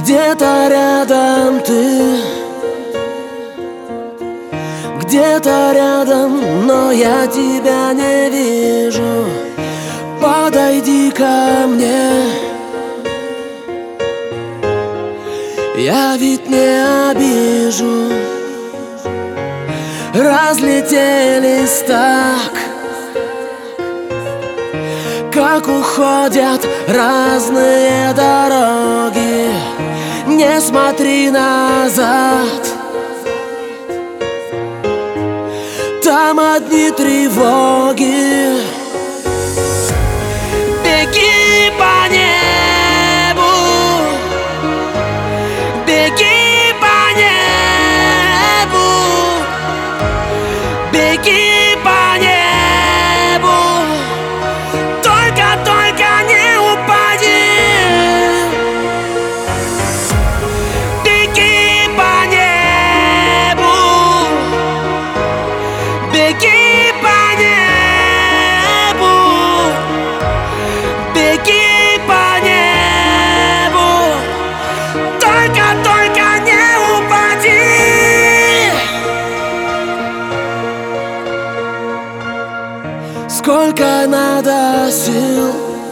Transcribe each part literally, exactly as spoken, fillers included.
Где-то рядом ты, где-то рядом, но я тебя не вижу. Подойди ко мне, я ведь не обижу. Разлетелись так, как уходят разные дороги. Не смотри назад, там одни тревоги. Беги по небу, беги по небу, беги по небу. Только, только не упади. Беги по небу, беги по небу, беги по небу. Только, только не упади. Сколько надо сил,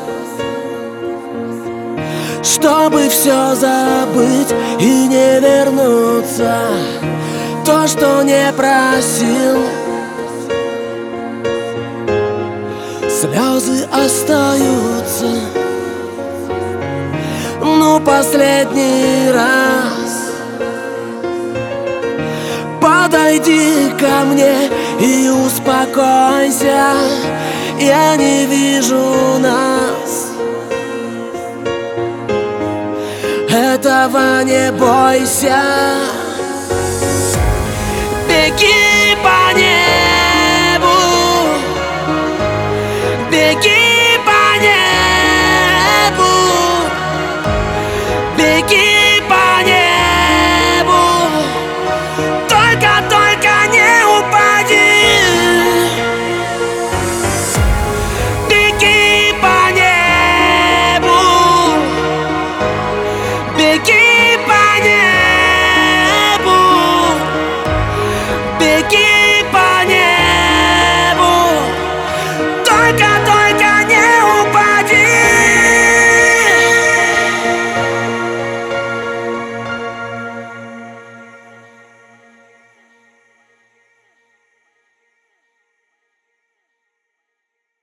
чтобы все забыть и не вернуться. То, что не просил, слезы остаются. Ну, последний раз подойди ко мне и успокойся. Я не вижу нас, этого не бойся.